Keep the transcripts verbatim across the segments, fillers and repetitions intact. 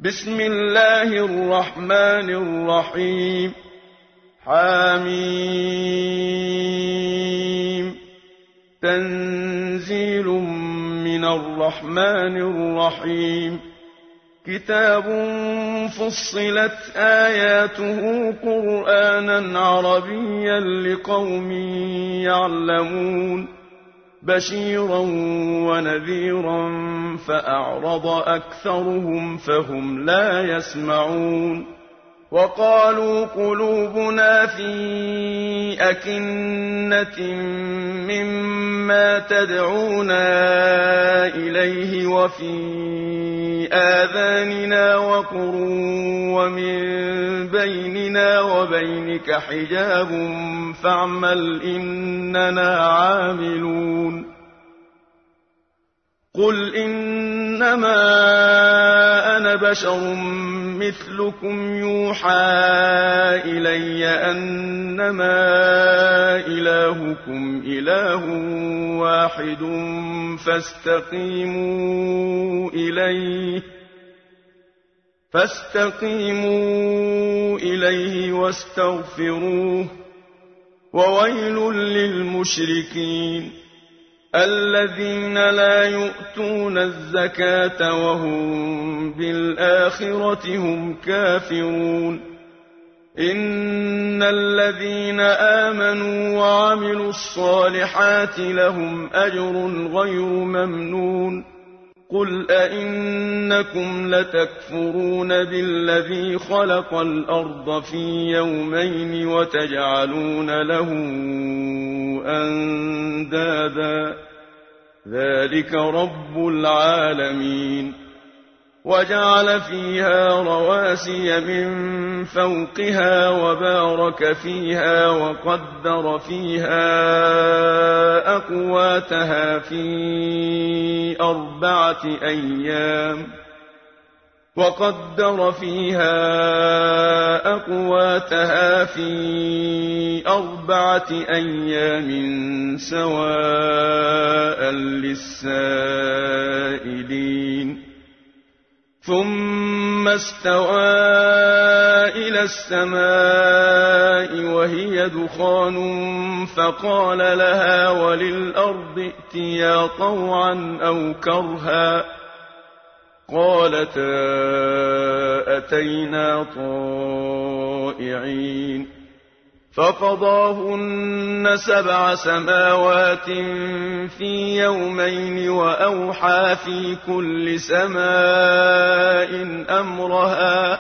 بسم الله الرحمن الرحيم. حميم. تنزيل من الرحمن الرحيم. كتاب فصلت آياته قرآنا عربيا لقوم يعلمون بشيرا ونذيرا فأعرض أكثرهم فهم لا يسمعون. وقالوا قلوبنا في أكنة مما تدعونا إليه وفي آذاننا وقر ومن بيننا وبينك حجاب فاعمل إننا عاملون. قل إنما أنا بشر مثلكم يوحى إلي أنما إلهكم إله واحد فاستقيموا إليه فاستقيموا إليه واستغفروه. وويل للمشركين الذين لا يؤتون الزكاة وهم بالآخرة هم كافرون. إن الذين آمنوا وعملوا الصالحات لهم أجر غير ممنون. قل أئنكم لتكفرون بالذي خلق الأرض في يومين وتجعلون له أندادا ذلك رب العالمين. وجعل فيها رواسي من فوقها وبارك فيها وقدر فيها أقواتها في أربعة أيام وقدر فيها أقواتها في أربعة أيام سواء للسائلين. ثم استوى إلى السماء وهي دخان فقال لها وللأرض ائتيا طوعا أو كرها قالتا أتينا طائعين. فقضاهن سبع سماوات في يومين وأوحى في كل سماء أمرها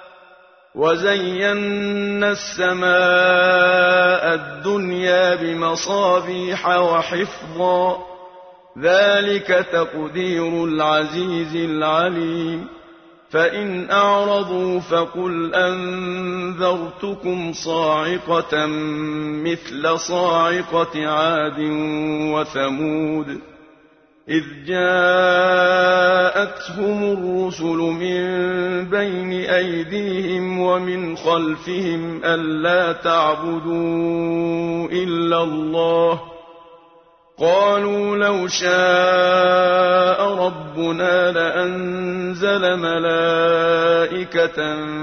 وزينا السماء الدنيا بمصابيح وحفظا ذلك تقدير العزيز العليم. فإن أعرضوا فقل أنذرتكم صاعقة مثل صاعقة عاد وثمود إذ جاءتهم الرسل من بين أيديهم ومن خلفهم ألا تعبدوا إلا الله قالوا لو شاء ربنا لأنزل ملائكة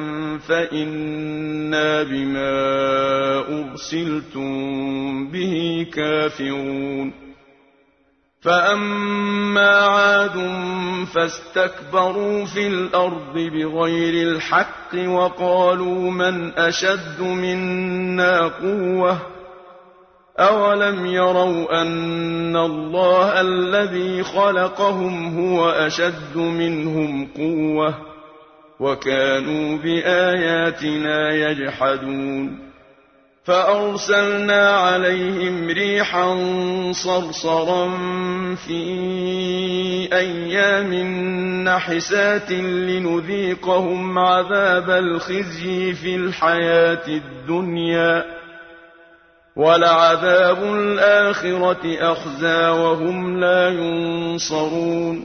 فإنا بما أرسلتم به كافرون. فأما عاد فاستكبروا في الأرض بغير الحق وقالوا من أشد منا قوة أولم يروا أن الله الذي خلقهم هو أشد منهم قوة وكانوا بآياتنا يجحدون. فأرسلنا عليهم ريحا صرصرا في أيام نحسات لنذيقهم عذاب الخزي في الحياة الدنيا ولعذاب الآخرة أخزى وهم لا ينصرون.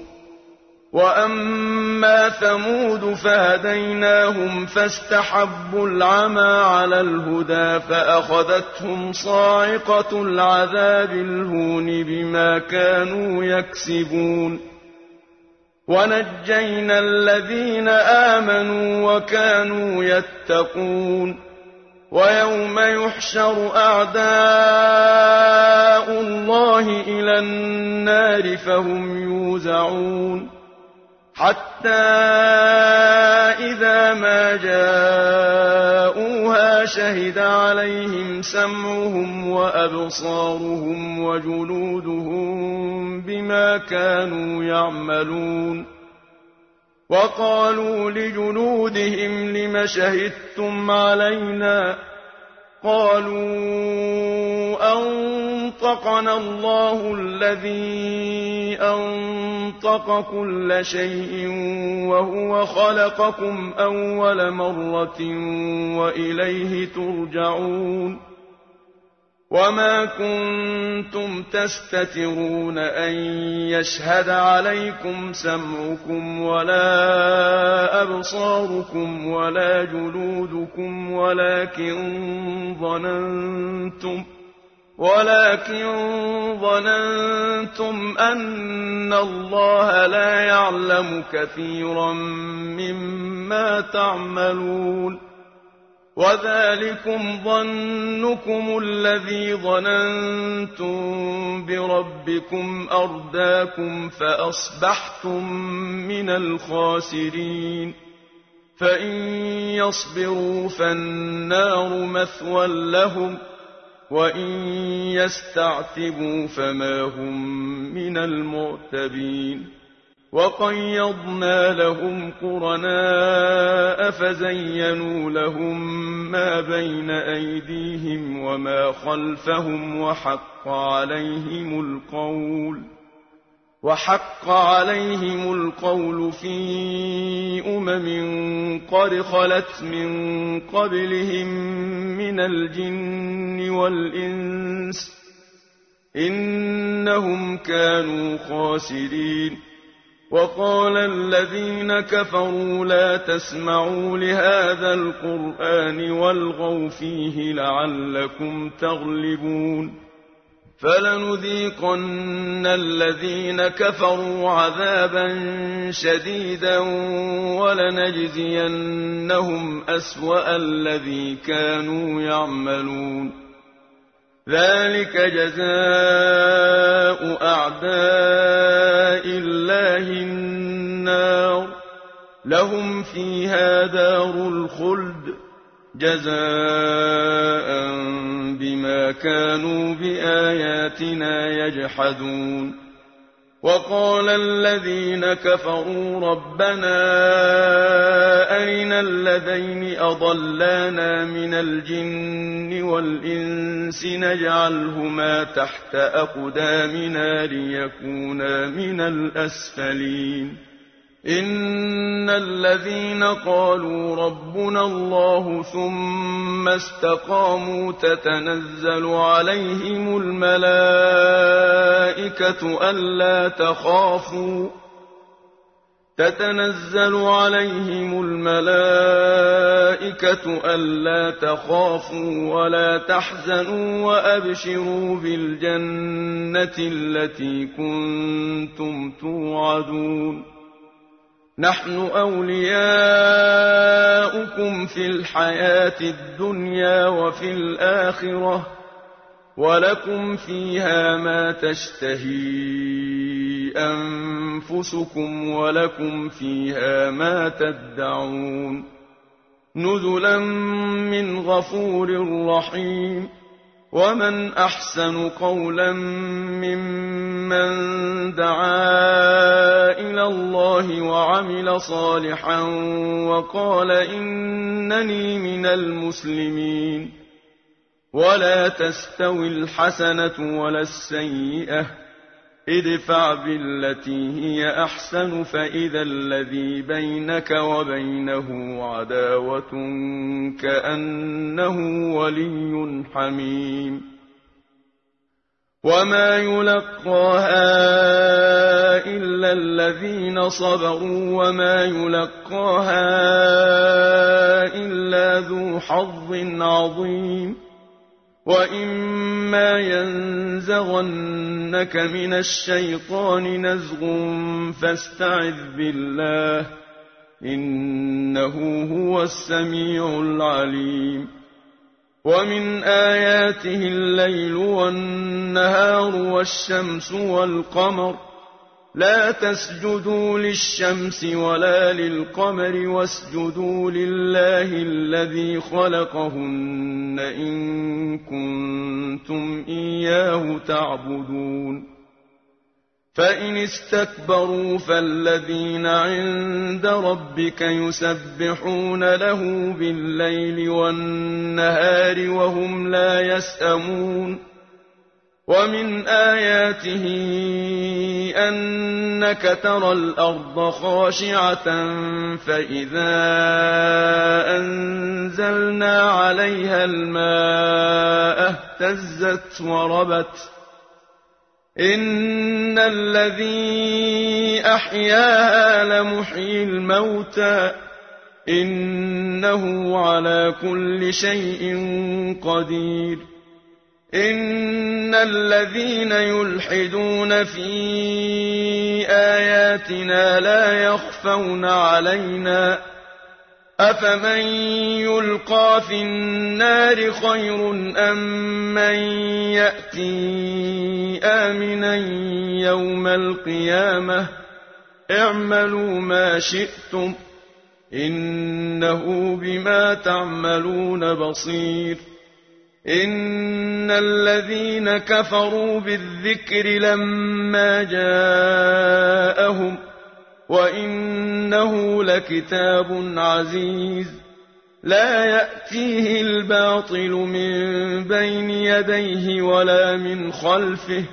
وأما ثمود فهديناهم فاستحبوا العمى على الهدى فأخذتهم صاعقة العذاب الهون بما كانوا يكسبون. ونجينا الذين آمنوا وكانوا يتقون ويوم يحشر أعداء الله إلى النار فهم يوزعون حتى إذا ما جاءوها شهد عليهم سمعهم وأبصارهم وجلودهم بما كانوا يعملون وقالوا لجلودهم لم شهدتم علينا قالوا أنطقنا الله الذي أنطق كل شيء وهو خلقكم أول مرة وإليه ترجعون وما كنتم تستترون أن يشهد عليكم سمعكم ولا أبصاركم ولا جلودكم ولكن ظننتم ولكن ظننتم أن الله لا يعلم كثيرا مما تعملون وذلكم ظنكم الذي ظننتم بربكم أرداكم فأصبحتم من الخاسرين فإن يصبروا فالنار مثوى لهم وإن يستعتبوا فما هم من المعتبين وقيضنا لهم قرناء فزينوا لهم ما بين أيديهم وما خلفهم وحق عليهم القول وحق عليهم القول في أمم قد خلت من قبلهم من الجن والإنس إنهم كانوا خاسرين وقال الذين كفروا لا تسمعوا لهذا القرآن والغوا فيه لعلكم تغلبون فلنذيقن الذين كفروا عذابا شديدا ولنجزينهم أسوأ الذي كانوا يعملون ذلك جزاء أعداء الله النار لهم فيها دار الخلد جزاء بما كانوا بآياتنا يجحدون وقال الذين كفروا ربنا أرنا الذين أضلانا من الجن والإنس نجعلهما تحت أقدامنا ليكونا من الأسفلين إن الذين قالوا ربنا الله ثم استقاموا تتنزل عليهم الملائكة ألا تخافوا تتنزل عليهم الملائكة ألا تخافوا ولا تحزنوا وأبشروا بالجنة التي كنتم توعدون نحن أولياؤكم في الحياة الدنيا وفي الآخرة ولكم فيها ما تشتهي أنفسكم ولكم فيها ما تدعون نزلا من غفور رحيم ومن أحسن قولا ممن دعا إلى الله وعمل صالحا وقال إنني من المسلمين ولا تستوي الحسنة ولا السيئة ادفع بالتي هي أحسن فإذا الذي بينك وبينه عداوة كأنه ولي حميم وما يلقاها إلا الذين صبروا وما يلقاها إلا ذو حظ عظيم وإما ينزغنك من الشيطان نزغ فاستعذ بالله إنه هو السميع العليم ومن آياته الليل والنهار والشمس والقمر لا تسجدوا للشمس ولا للقمر واسجدوا لله الذي خلقهن إن كنتم إياه تعبدون فإن استكبروا فالذين عند ربك يسبحون له بالليل والنهار وهم لا يسأمون ومن آياته أنك ترى الأرض خاشعة فإذا أنزلنا عليها الماء اهتزت وربت إن الذي أحياها لمحيي الموتى إنه على كل شيء قدير إن الذين يلحدون في آياتنا لا يخفون علينا أفمن يلقى في النار خير أم من يأتي آمنا يوم القيامة اعملوا ما شئتم إنه بما تعملون بصير إن الذين كفروا بالذكر لما جاءهم وإنه لكتاب عزيز لا يأتيه الباطل من بين يديه ولا من خلفه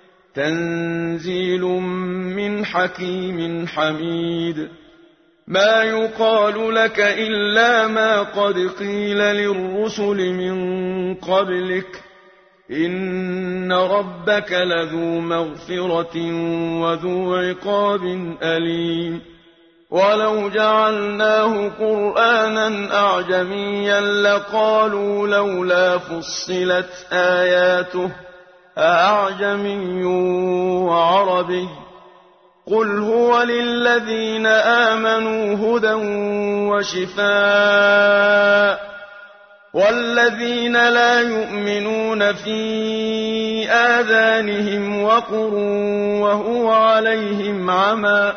تنزيل من حكيم حميد ما يقال لك إلا ما قد قيل للرسل من قبلك إن ربك لذو مغفرة وذو عقاب أليم ولو جعلناه قرآنا أعجميا لقالوا لولا فصلت آياته أأعجمي وعربي قل هو للذين آمنوا هدى وشفاء والذين لا يؤمنون في آذانهم وقر وهو عليهم عمى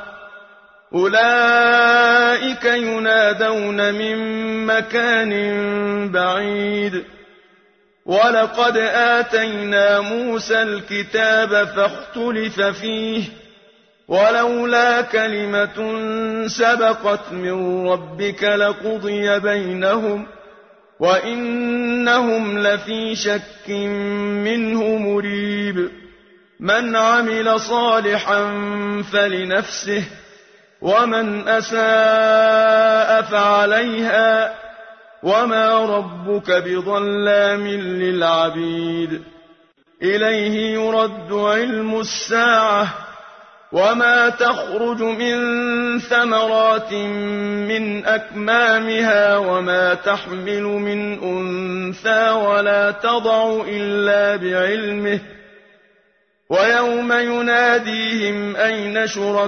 أولئك ينادون من مكان بعيد ولقد آتينا موسى الكتاب فاختلف فيه ولولا كلمة سبقت من ربك لقضي بينهم وإنهم لفي شك منه مريب من عمل صالحا فلنفسه ومن أساء فعليها وما ربك بظلام للعبيد إليه يرد علم الساعة وما تخرج من ثمرات من أكمامها وما تحمل من أنثى ولا تضع إلا بعلمه ويوم يناديهم أين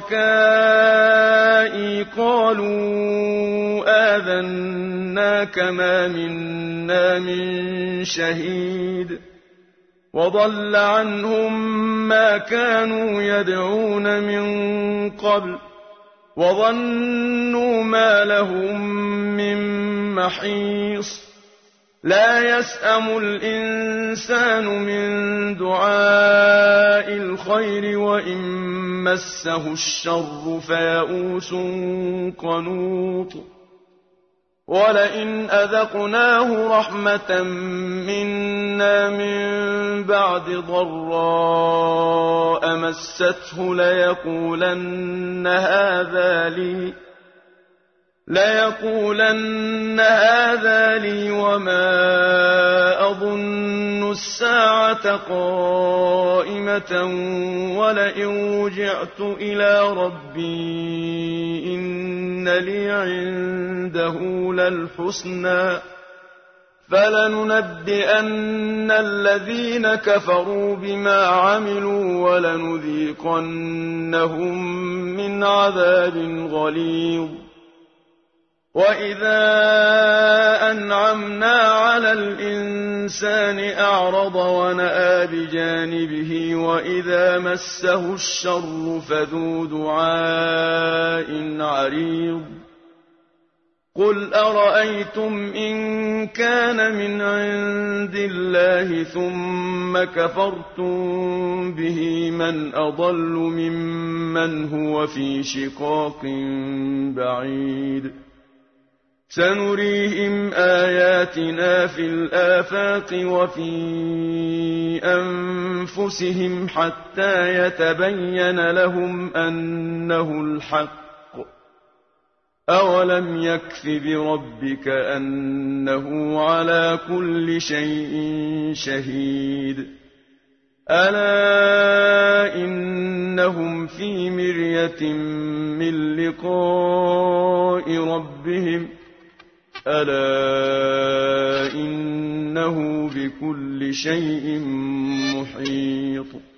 شركائي قالوا آذناك ما منا من شهيد وضل عنهم ما كانوا يدعون من قبل وظنوا ما لهم من محيص لا يسأم الإنسان من دعاء الخير وإن مسه الشر فيئوس قنوط ولئن أذقناه رحمة منا من بعد ضراء مسته ليقولن هذا لي ليقولن هذا لي وما أظن الساعة قائمة ولئن رجعت إلى ربي إن لي عنده للحسنى فلننبئن الذين كفروا بما عملوا ولنذيقنهم من عذاب غليظ وإذا أنعمنا على الإنسان أعرض ونأى بجانبه وإذا مسه الشر فذو دعاء عريض قل أرأيتم إن كان من عند الله ثم كفرتم به من أضل ممن هو في شقاق بعيد سنريهم آياتنا في الآفاق وفي أنفسهم حتى يتبين لهم أنه الحق أولم يكف بربك أنه على كل شيء شهيد ألا إنهم في مرية من لقاء ربهم ألا إنه بكل شيء محيط